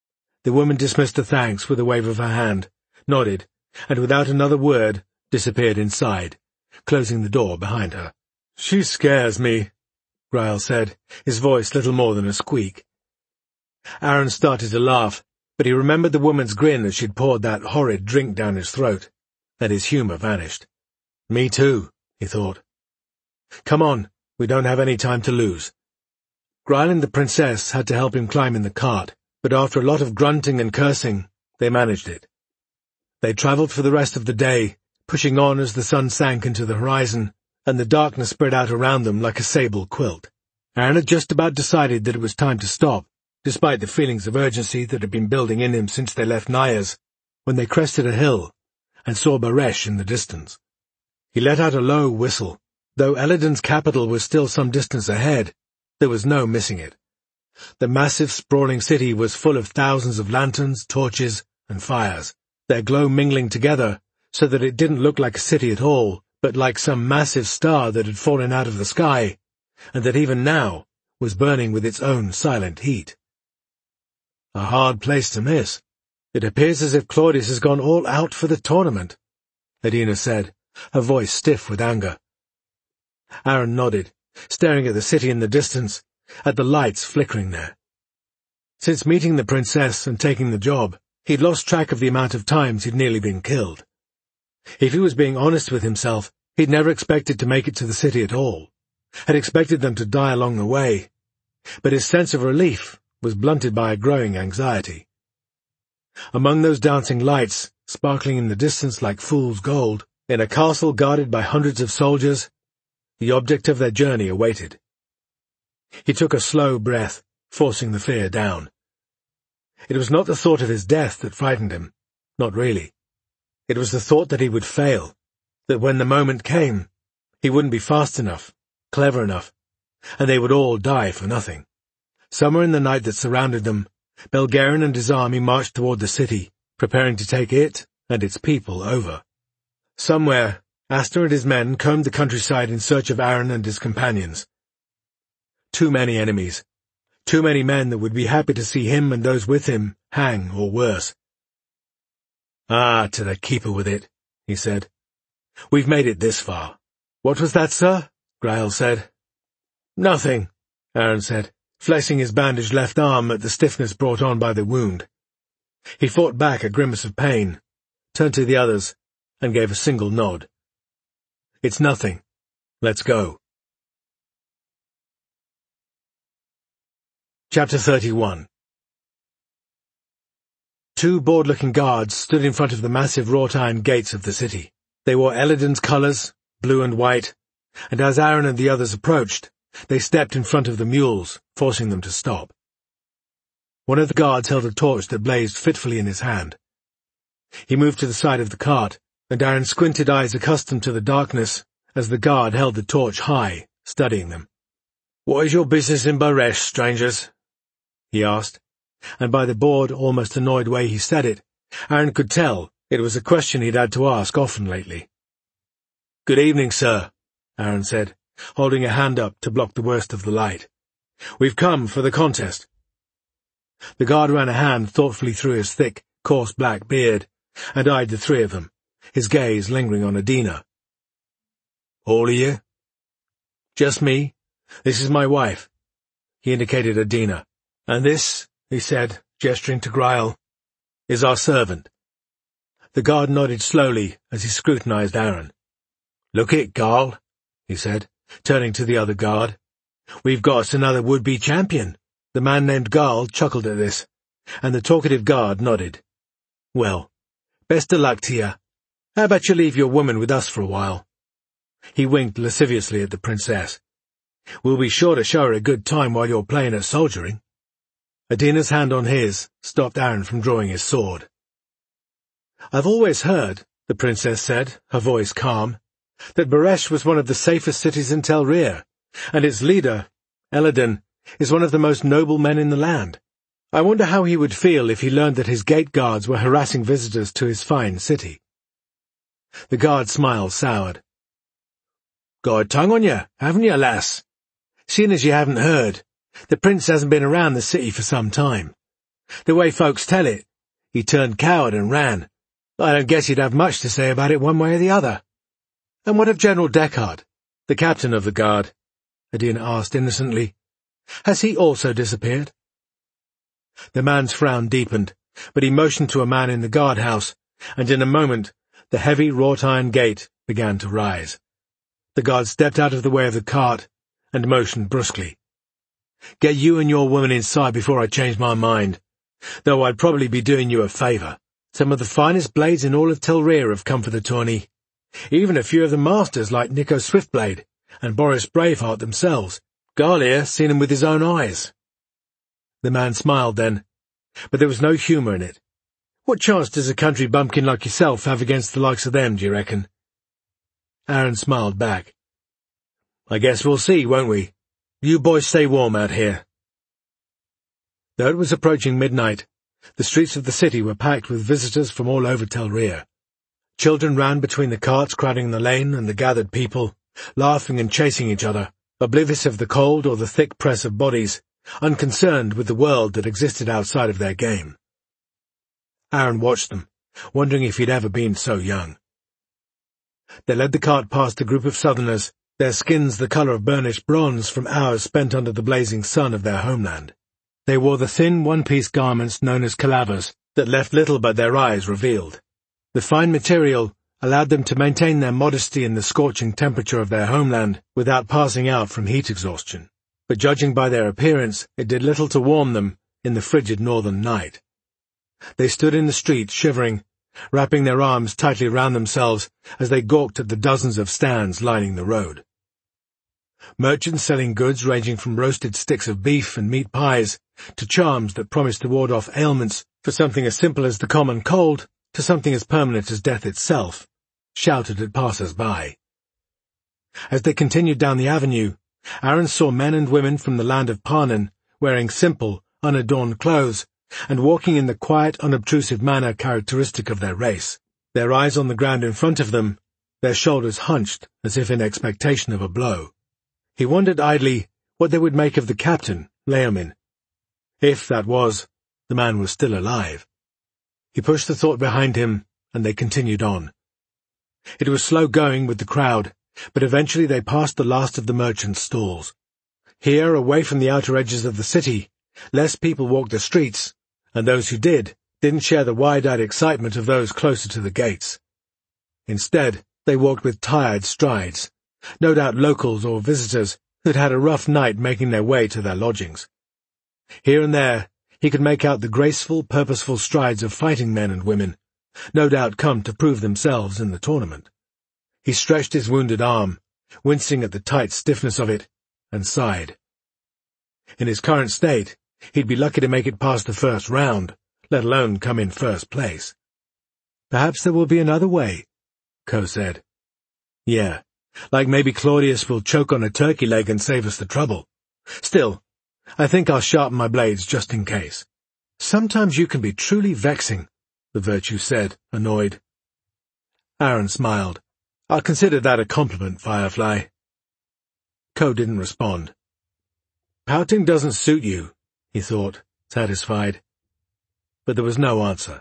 Speaker 1: The woman dismissed the thanks with a wave of her hand, nodded, and without another word disappeared inside, closing the door behind her. "She scares me," Grail said, his voice little more than a squeak. Aaron started to laugh, but he remembered the woman's grin as she'd poured that horrid drink down his throat, and his humour vanished. "Me too," he thought. "Come on, we don't have any time to lose." Grail and the princess had to help him climb in the cart, but after a lot of grunting and cursing, they managed it. They travelled for the rest of the day, pushing on as the sun sank into the horizon, and the darkness spread out around them like a sable quilt. Aaron had just about decided that it was time to stop, despite the feelings of urgency that had been building in him since they left Naya's, when they crested a hill and saw Baresh in the distance. He let out a low whistle. Though Eladin's capital was still some distance ahead, there was no missing it. The massive, sprawling city was full of thousands of lanterns, torches, and fires, their glow mingling together so that it didn't look like a city at all, but like some massive star that had fallen out of the sky, and that even now was burning with its own silent heat. "A hard place to miss. It appears as if Claudius has gone all out for the tournament," Adina said, her voice stiff with anger. Aaron nodded, staring at the city in the distance, at the lights flickering there. Since meeting the princess and taking the job, he'd lost track of the amount of times he'd nearly been killed. If he was being honest with himself, he'd never expected to make it to the city at all, had expected them to die along the way, but his sense of relief was blunted by a growing anxiety. Among those dancing lights, sparkling in the distance like fool's gold, in a castle guarded by hundreds of soldiers, the object of their journey awaited. He took a slow breath, forcing the fear down. It was not the thought of his death that frightened him, not really. It was the thought that he would fail, that when the moment came, he wouldn't be fast enough, clever enough, and they would all die for nothing. Somewhere in the night that surrounded them, Belgarion and his army marched toward the city, preparing to take it and its people over. Somewhere, Aster and his men combed the countryside in search of Aaron and his companions. Too many enemies. Too many men that would be happy to see him and those with him hang or worse. "Ah, to the keeper with it," he said. "We've made it this far." "What was that, sir?" Grail said. "Nothing," Aaron said, flexing his bandaged left arm at the stiffness brought on by the wound. He fought back a grimace of pain, turned to the others, and gave a single nod. "It's nothing. Let's go." Chapter thirty-one. Two bored-looking guards stood in front of the massive wrought-iron gates of the city. They wore Eladin's colours, blue and white, and as Aaron and the others approached, they stepped in front of the mules, forcing them to stop. One of the guards held a torch that blazed fitfully in his hand. He moved to the side of the cart, and Aaron's squinted eyes accustomed to the darkness as the guard held the torch high, studying them. "What is your business in Baresh, strangers?" he asked, and by the bored, almost annoyed way he said it, Aaron could tell it was a question he'd had to ask often lately. "Good evening, sir," Aaron said, holding a hand up to block the worst of the light. "We've come for the contest." The guard ran a hand thoughtfully through his thick, coarse black beard, and eyed the three of them, his gaze lingering on Adina. "All of you?" "Just me. This is my wife." He indicated Adina. "And this," he said, gesturing to Grail, "is our servant." The guard nodded slowly as he scrutinized Aaron. "Look it, Garl," he said, turning to the other guard. "We've got us another would-be champion." The man named Garl chuckled at this, and the talkative guard nodded. "Well, best of luck to you. How about you leave your woman with us for a while?" He winked lasciviously at the princess. "We'll be sure to show her a good time while you're playing at soldiering." Adina's hand on his stopped Aaron from drawing his sword. "I've always heard," the princess said, her voice calm, "that Baresh was one of the safest cities in Tel Rir, and its leader, Eladin, is one of the most noble men in the land. I wonder how he would feel if he learned that his gate guards were harassing visitors to his fine city." The guard smiled soured. "Got a tongue on you, haven't you, lass? Seeing as you haven't heard, the prince hasn't been around the city for some time. The way folks tell it, he turned coward and ran. I don't guess he'd have much to say about it one way or the other. And what of General Deckard, the captain of the guard? Adina asked innocently. Has he also disappeared? The man's frown deepened, but he motioned to a man in the guardhouse, and in a moment the heavy wrought-iron gate began to rise. The guard stepped out of the way of the cart and motioned brusquely. Get you and your woman inside before I change my mind, though I'd probably be doing you a favour. Some of the finest blades in all of Telria have come for the tourney. Even a few of the masters like Nico Swiftblade and Boris Braveheart themselves. Garlier seen him with his own eyes. The man smiled then, but there was no humour in it. What chance does a country bumpkin like yourself have against the likes of them, do you reckon? Aaron smiled back. I guess we'll see, won't we? You boys stay warm out here. Though it was approaching midnight, the streets of the city were packed with visitors from all over Telria. Children ran between the carts crowding the lane and the gathered people, laughing and chasing each other, oblivious of the cold or the thick press of bodies, unconcerned with the world that existed outside of their game. Aaron watched them, wondering if he'd ever been so young. They led the cart past a group of southerners, their skins the colour of burnished bronze from hours spent under the blazing sun of their homeland. They wore the thin one-piece garments known as calavers that left little but their eyes revealed. The fine material allowed them to maintain their modesty in the scorching temperature of their homeland without passing out from heat exhaustion, but judging by their appearance, it did little to warm them in the frigid northern night. They stood in the street shivering, wrapping their arms tightly round themselves as they gawked at the dozens of stands lining the road. Merchants selling goods ranging from roasted sticks of beef and meat pies to charms that promised to ward off ailments, for something as simple as the common cold to something as permanent as death itself, shouted at passers-by. As they continued down the avenue, Aaron saw men and women from the land of Parnan wearing simple, unadorned clothes and walking in the quiet, unobtrusive manner characteristic of their race, their eyes on the ground in front of them, their shoulders hunched as if in expectation of a blow. He wondered idly what they would make of the captain, Leomin. If, that was, the man was still alive. He pushed the thought behind him, and they continued on. It was slow going with the crowd, but eventually they passed the last of the merchants' stalls. Here, away from the outer edges of the city, less people walked the streets, and those who did didn't share the wide-eyed excitement of those closer to the gates. Instead, they walked with tired strides, no doubt locals or visitors who'd had a rough night making their way to their lodgings. Here and there, he could make out the graceful, purposeful strides of fighting men and women, no doubt come to prove themselves in the tournament. He stretched his wounded arm, wincing at the tight stiffness of it, and sighed. In his current state, he'd be lucky to make it past the first round, let alone come in first place. Perhaps there will be another way, Ko said. Yeah, like maybe Claudius will choke on a turkey leg and save us the trouble. Still, I think I'll sharpen my blades just in case. Sometimes you can be truly vexing, the virtue said, annoyed. Aaron smiled. I'll consider that a compliment, Firefly. Ko didn't respond. Pouting doesn't suit you, he thought, satisfied. But there was no answer.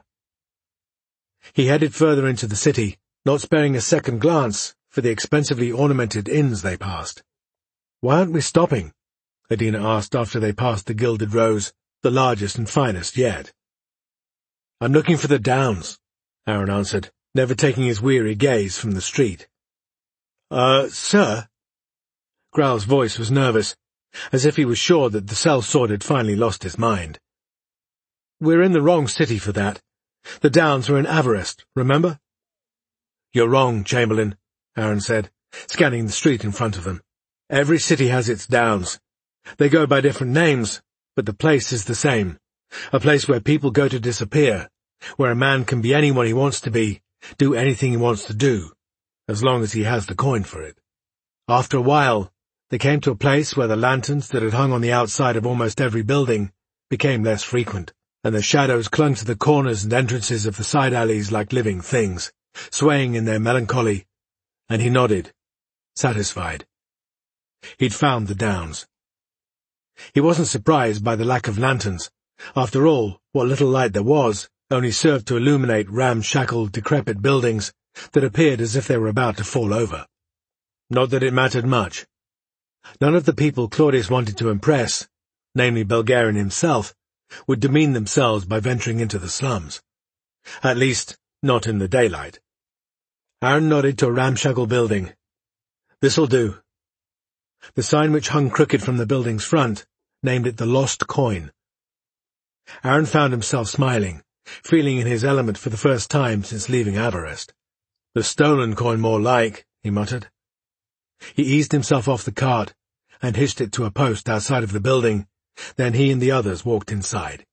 Speaker 1: He headed further into the city, not sparing a second glance for the expensively ornamented inns they passed. Why aren't we stopping? Adina asked after they passed the Gilded Rose, the largest and finest yet. I'm looking for the Downs, Aaron answered, never taking his weary gaze from the street. Uh, sir? Growl's voice was nervous, as if he was sure that the sellsword had finally lost his mind. We're in the wrong city for that. The Downs are in Averest, remember? You're wrong, Chamberlain, Aaron said, scanning the street in front of them. Every city has its Downs. They go by different names, but the place is the same. A place where people go to disappear, where a man can be anyone he wants to be, do anything he wants to do, as long as he has the coin for it. After a while, they came to a place where the lanterns that had hung on the outside of almost every building became less frequent, and the shadows clung to the corners and entrances of the side alleys like living things, swaying in their melancholy, and he nodded, satisfied. He'd found the Downs. He wasn't surprised by the lack of lanterns, After all, what little light there was only served to illuminate ramshackle, decrepit buildings that appeared as if they were about to fall over. Not that it mattered much. None of the people Claudius wanted to impress, namely Bulgarian himself, would demean themselves by venturing into the slums. At least, not in the daylight. Aaron nodded to a ramshackle building. This'll do. The sign which hung crooked from the building's front named it the Lost Coin. Aaron found himself smiling, feeling in his element for the first time since leaving Aberest. The stolen coin more like, he muttered. He eased himself off the cart and hitched it to a post outside of the building. Then he and the others walked inside.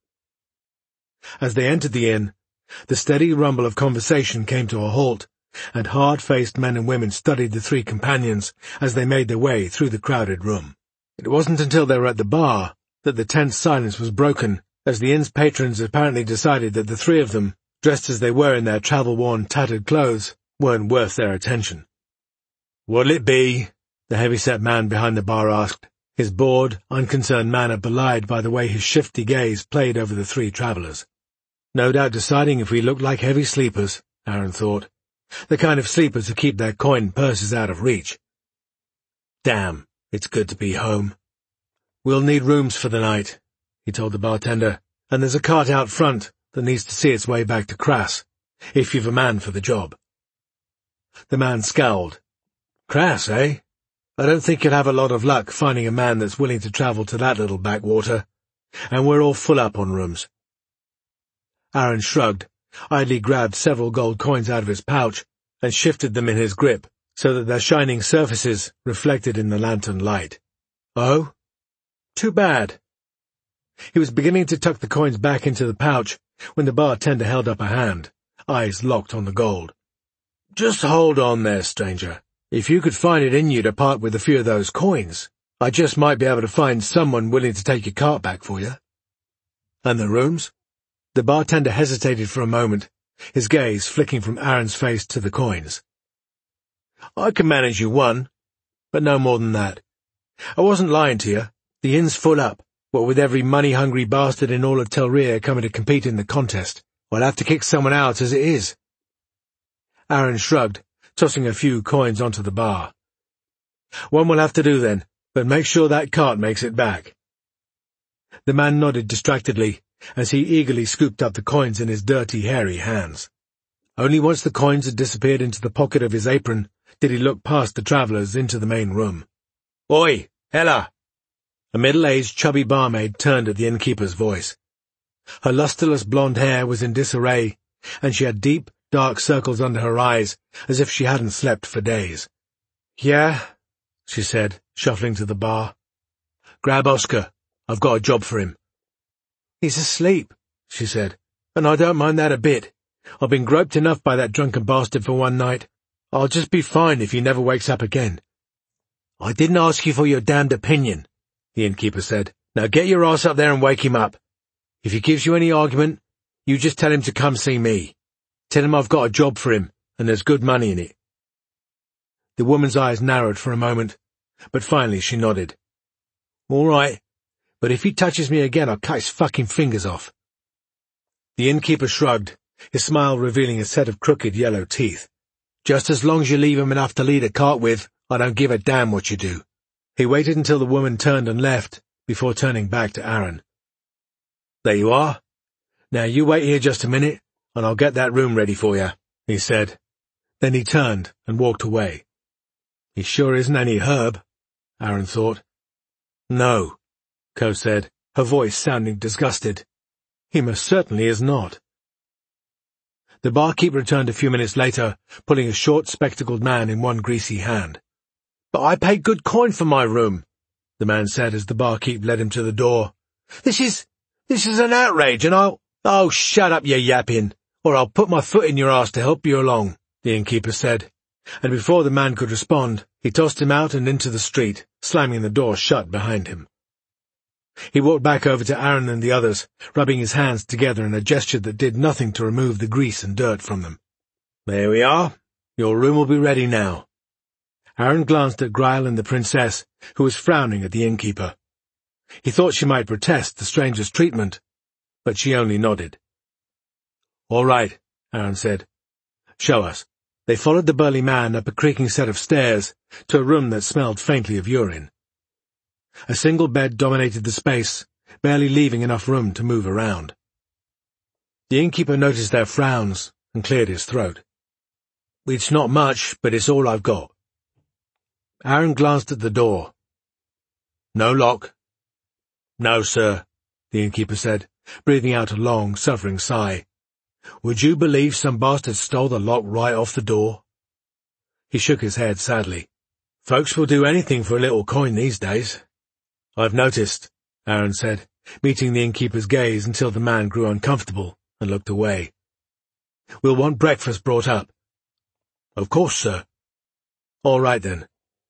Speaker 1: As they entered the inn, the steady rumble of conversation came to a halt, and hard-faced men and women studied the three companions as they made their way through the crowded room. It wasn't until they were at the bar that the tense silence was broken, as the inn's patrons apparently decided that the three of them, dressed as they were in their travel-worn, tattered clothes, weren't worth their attention. "What'll it be?" the heavy-set man behind the bar asked, his bored, unconcerned manner belied by the way his shifty gaze played over the three travellers. No doubt deciding if we looked like heavy sleepers, Aaron thought. The kind of sleepers who keep their coin purses out of reach. Damn, it's good to be home. "We'll need rooms for the night," he told the bartender, "and there's a cart out front that needs to see its way back to Kras, if you've a man for the job." The man scowled. "Kras, eh? I don't think you'll have a lot of luck finding a man that's willing to travel to that little backwater, and we're all full up on rooms." Aaron shrugged, idly grabbed several gold coins out of his pouch, and shifted them in his grip, so that their shining surfaces reflected in the lantern light. "Oh? Too bad." He was beginning to tuck the coins back into the pouch when the bartender held up a hand, eyes locked on the gold. "Just hold on there, stranger. If you could find it in you to part with a few of those coins, I just might be able to find someone willing to take your cart back for you." "And the rooms?" The bartender hesitated for a moment, his gaze flicking from Aaron's face to the coins. "I can manage you one, but no more than that. I wasn't lying to you. The inn's full up, what with every money-hungry bastard in all of Telria coming to compete in the contest. I'll have to kick someone out as it is." Aaron shrugged, tossing a few coins onto the bar. "One will have to do then, but make sure that cart makes it back." The man nodded distractedly as he eagerly scooped up the coins in his dirty, hairy hands. Only once the coins had disappeared into the pocket of his apron did he look past the travellers into the main room. "Oi, Ella!" A middle-aged, chubby barmaid turned at the innkeeper's voice. Her lustreless blonde hair was in disarray, and she had deep, dark circles under her eyes, as if she hadn't slept for days. "Yeah," she said, shuffling to the bar. "Grab Oscar. I've got a job for him." "He's asleep," she said, "and I don't mind that a bit. I've been groped enough by that drunken bastard for one night. I'll just be fine if he never wakes up again." "I didn't ask you for your damned opinion," the innkeeper said. "Now get your ass up there and wake him up. If he gives you any argument, you just tell him to come see me. Tell him I've got a job for him, and there's good money in it." The woman's eyes narrowed for a moment, but finally she nodded. "All right, but if he touches me again, I'll cut his fucking fingers off." The innkeeper shrugged, his smile revealing a set of crooked yellow teeth. "Just as long as you leave him enough to lead a cart with, I don't give a damn what you do." He waited until the woman turned and left, before turning back to Aaron. "There you are. Now you wait here just a minute, and I'll get that room ready for you," he said. Then he turned and walked away. "He sure isn't any herb," Aaron thought. "No," Ko said, her voice sounding disgusted. "He most certainly is not." The barkeep returned a few minutes later, pulling a short-spectacled man in one greasy hand. "But I paid good coin for my room," the man said as the barkeep led him to the door. This is, this is an outrage, and I'll—" "Oh, shut up, you yapping, or I'll put my foot in your ass to help you along," the innkeeper said, and before the man could respond, he tossed him out and into the street, slamming the door shut behind him. He walked back over to Aaron and the others, rubbing his hands together in a gesture that did nothing to remove the grease and dirt from them. "There we are. Your room will be ready now." Aaron glanced at Grail and the princess, who was frowning at the innkeeper. He thought she might protest the stranger's treatment, but she only nodded. "All right," Aaron said. "Show us." They followed the burly man up a creaking set of stairs to a room that smelled faintly of urine. A single bed dominated the space, barely leaving enough room to move around. The innkeeper noticed their frowns and cleared his throat. "It's not much, but it's all I've got." Aaron glanced at the door. "No lock?" "No, sir," the innkeeper said, breathing out a long, suffering sigh. "Would you believe some bastard stole the lock right off the door?" He shook his head sadly. "Folks will do anything for a little coin these days." "I've noticed," Aaron said, meeting the innkeeper's gaze until the man grew uncomfortable and looked away. "We'll want breakfast brought up." "Of course, sir." "All right, then."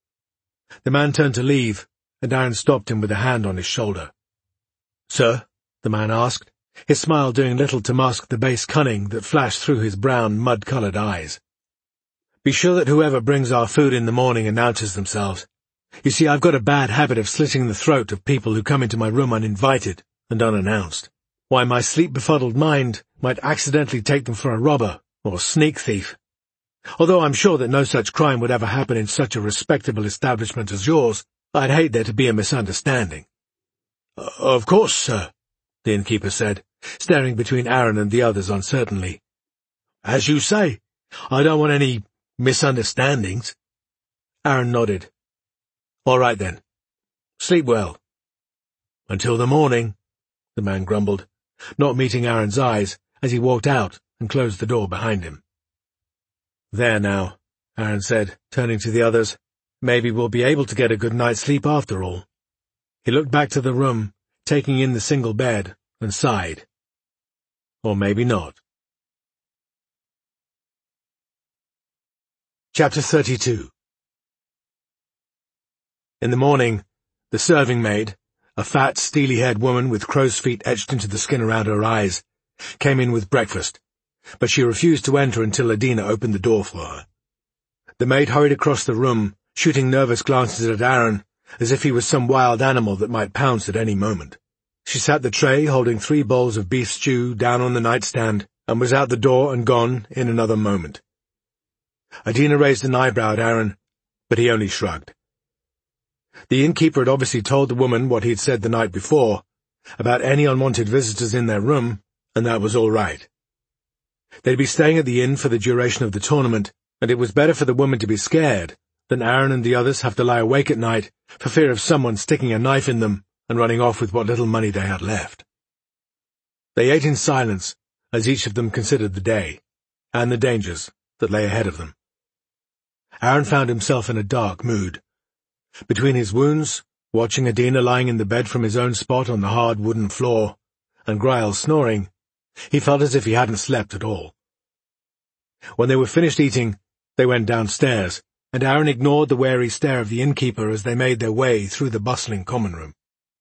Speaker 1: The man turned to leave, and Aaron stopped him with a hand on his shoulder. "Sir?" the man asked, his smile doing little to mask the base cunning that flashed through his brown, mud-coloured eyes. "Be sure that whoever brings our food in the morning announces themselves. You see, I've got a bad habit of slitting the throat of people who come into my room uninvited and unannounced. Why, my sleep-befuddled mind might accidentally take them for a robber or sneak thief. Although I'm sure that no such crime would ever happen in such a respectable establishment as yours, I'd hate there to be a misunderstanding." "Of course, sir," the innkeeper said, staring between Aaron and the others uncertainly. "As you say, I don't want any misunderstandings." Aaron nodded. "All right, then. Sleep well." "Until the morning," the man grumbled, not meeting Aaron's eyes as he walked out and closed the door behind him. "There now," Aaron said, turning to the others. "Maybe we'll be able to get a good night's sleep after all." He looked back to the room, taking in the single bed, and sighed. Or maybe not. Chapter thirty-two. In the morning, the serving maid, a fat, steely-haired woman with crow's feet etched into the skin around her eyes, came in with breakfast, but she refused to enter until Adina opened the door for her. The maid hurried across the room, shooting nervous glances at Aaron, as if he was some wild animal that might pounce at any moment. She sat the tray holding three bowls of beef stew down on the nightstand, and was out the door and gone in another moment. Adina raised an eyebrow at Aaron, but he only shrugged. The innkeeper had obviously told the woman what he'd said the night before, about any unwanted visitors in their room, and that was all right. They'd be staying at the inn for the duration of the tournament, and it was better for the woman to be scared than Aaron and the others have to lie awake at night for fear of someone sticking a knife in them and running off with what little money they had left. They ate in silence, as each of them considered the day, and the dangers that lay ahead of them. Aaron found himself in a dark mood. Between his wounds, watching Adina lying in the bed from his own spot on the hard wooden floor, and Grial snoring, he felt as if he hadn't slept at all. When they were finished eating, they went downstairs, and Aaron ignored the wary stare of the innkeeper as they made their way through the bustling common room.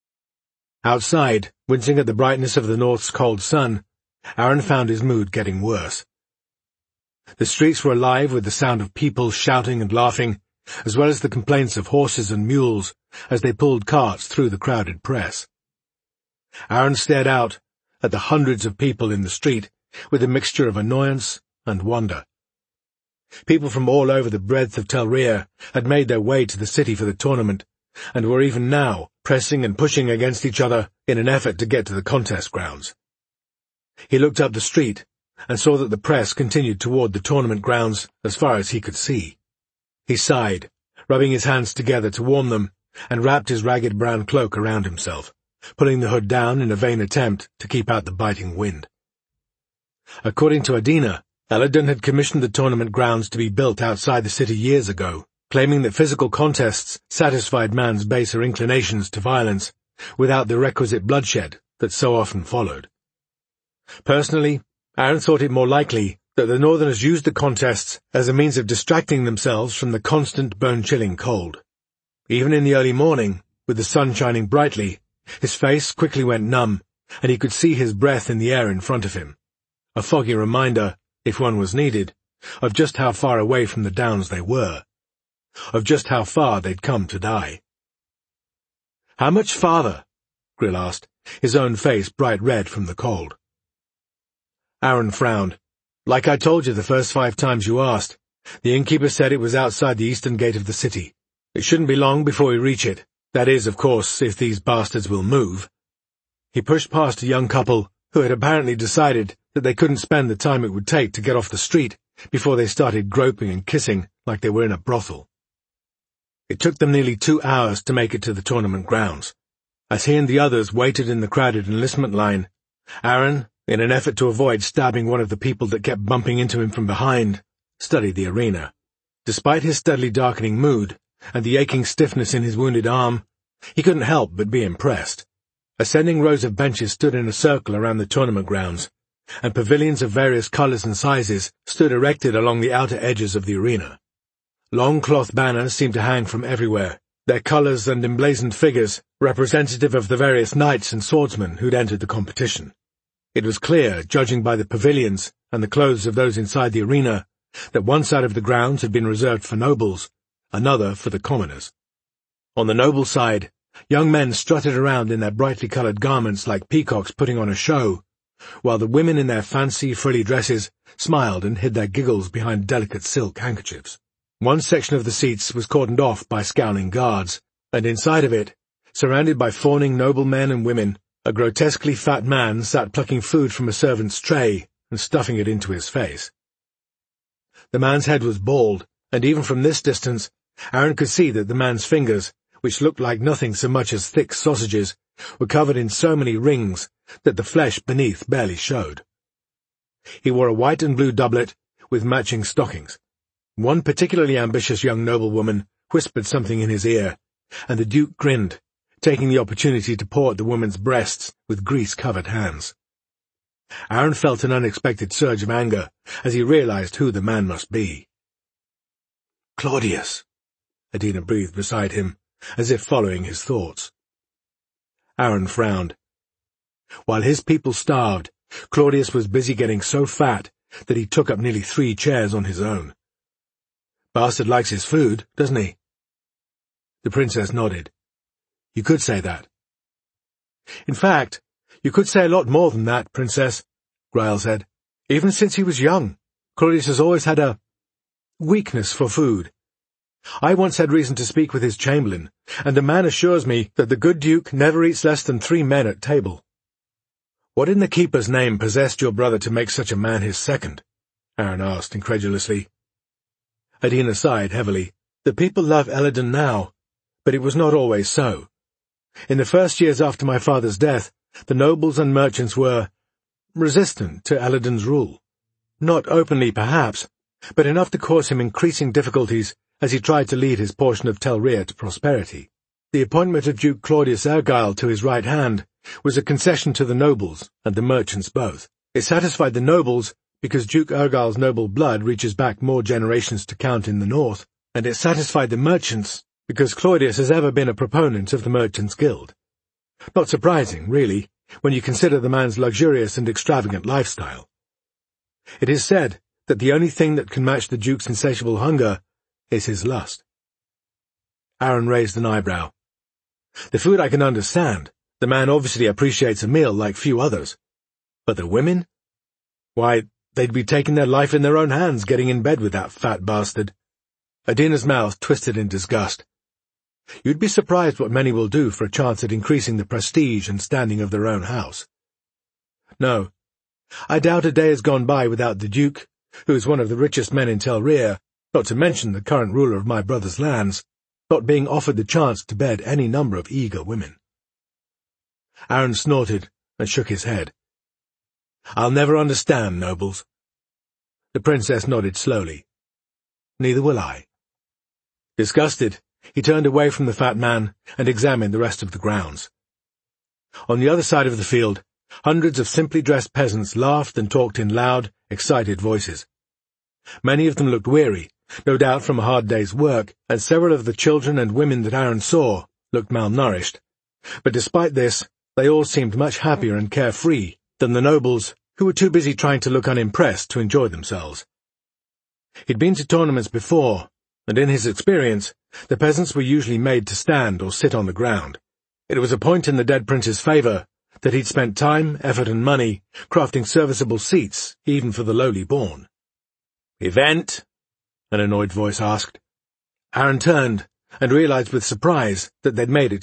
Speaker 1: Outside, wincing at the brightness of the north's cold sun, Aaron found his mood getting worse. The streets were alive with the sound of people shouting and laughing, as well as the complaints of horses and mules as they pulled carts through the crowded press. Aaron stared out at the hundreds of people in the street with a mixture of annoyance and wonder. People from all over the breadth of Telria had made their way to the city for the tournament, and were even now pressing and pushing against each other in an effort to get to the contest grounds. He looked up the street and saw that the press continued toward the tournament grounds as far as he could see. He sighed, rubbing his hands together to warm them, and wrapped his ragged brown cloak around himself, pulling the hood down in a vain attempt to keep out the biting wind. According to Adina, Eladin had commissioned the tournament grounds to be built outside the city years ago, claiming that physical contests satisfied man's baser inclinations to violence, without the requisite bloodshed that so often followed. Personally, Aaron thought it more likely that the Northerners used the contests as a means of distracting themselves from the constant bone-chilling cold. Even in the early morning, with the sun shining brightly, his face quickly went numb, and he could see his breath in the air in front of him, a foggy reminder, if one was needed, of just how far away from the downs they were, of just how far they'd come to die. "How much farther?" Grill asked, his own face bright red from the cold. Aaron frowned. Like I told you the first five times you asked, the innkeeper said it was outside the eastern gate of the city. It shouldn't be long before we reach it. That is, of course, if these bastards will move. He pushed past a young couple who had apparently decided that they couldn't spend the time it would take to get off the street before they started groping and kissing like they were in a brothel. It took them nearly two hours to make it to the tournament grounds. As he and the others waited in the crowded enlistment line, Aaron, in an effort to avoid stabbing one of the people that kept bumping into him from behind, studied the arena. Despite his steadily darkening mood and the aching stiffness in his wounded arm, he couldn't help but be impressed. Ascending rows of benches stood in a circle around the tournament grounds, and pavilions of various colors and sizes stood erected along the outer edges of the arena. Long cloth banners seemed to hang from everywhere, their colors and emblazoned figures representative of the various knights and swordsmen who'd entered the competition. It was clear, judging by the pavilions and the clothes of those inside the arena, that one side of the grounds had been reserved for nobles, another for the commoners. On the noble side, young men strutted around in their brightly colored garments like peacocks putting on a show, while the women in their fancy, frilly dresses smiled and hid their giggles behind delicate silk handkerchiefs. One section of the seats was cordoned off by scowling guards, and inside of it, surrounded by fawning noblemen and women, a grotesquely fat man sat plucking food from a servant's tray and stuffing it into his face. The man's head was bald, and even from this distance, Aaron could see that the man's fingers, which looked like nothing so much as thick sausages, were covered in so many rings that the flesh beneath barely showed. He wore a white and blue doublet with matching stockings. One particularly ambitious young noblewoman whispered something in his ear, and the Duke grinned, taking the opportunity to paw at the woman's breasts with grease-covered hands. Aaron felt an unexpected surge of anger as he realized who the man must be. "Claudius," Adina breathed beside him, as if following his thoughts. Aaron frowned. While his people starved, Claudius was busy getting so fat that he took up nearly three chairs on his own. "Bastard likes his food, doesn't he?" The princess nodded. "You could say that." "In fact, you could say a lot more than that, Princess," Grail said. "Even since he was young, Claudius has always had a weakness for food. I once had reason to speak with his chamberlain, and the man assures me that the good Duke never eats less than three men at table." "What in the keeper's name possessed your brother to make such a man his second?" Aaron asked incredulously. Adina sighed heavily. "The people love Elladan now, but it was not always so. In the first years after my father's death, the nobles and merchants were resistant to Elladan's rule. Not openly, perhaps, but enough to cause him increasing difficulties as he tried to lead his portion of Telria to prosperity. The appointment of Duke Claudius Argyle to his right hand was a concession to the nobles and the merchants both. It satisfied the nobles because Duke Argyle's noble blood reaches back more generations to count in the north, and it satisfied the merchants because Claudius has ever been a proponent of the Merchants' Guild. Not surprising, really, when you consider the man's luxurious and extravagant lifestyle. It is said that the only thing that can match the Duke's insatiable hunger is his lust." Aaron raised an eyebrow. "The food I can understand. The man obviously appreciates a meal like few others. But the women? Why, they'd be taking their life in their own hands getting in bed with that fat bastard." Adina's mouth twisted in disgust. "You'd be surprised what many will do for a chance at increasing the prestige and standing of their own house. No, I doubt a day has gone by without the Duke, who is one of the richest men in Telria, not to mention the current ruler of my brother's lands, not being offered the chance to bed any number of eager women." Aaron snorted and shook his head. "I'll never understand, nobles." The princess nodded slowly. "Neither will I." Disgusted, he turned away from the fat man and examined the rest of the grounds. On the other side of the field, hundreds of simply dressed peasants laughed and talked in loud, excited voices. Many of them looked weary, no doubt from a hard day's work, and several of the children and women that Aaron saw looked malnourished. But despite this, they all seemed much happier and carefree than the nobles, who were too busy trying to look unimpressed to enjoy themselves. He'd been to tournaments before, and in his experience, the peasants were usually made to stand or sit on the ground. It was a point in the dead prince's favour that he'd spent time, effort and money crafting serviceable seats even for the lowly born. "Event?" an annoyed voice asked. Aaron turned and realized with surprise that they'd made it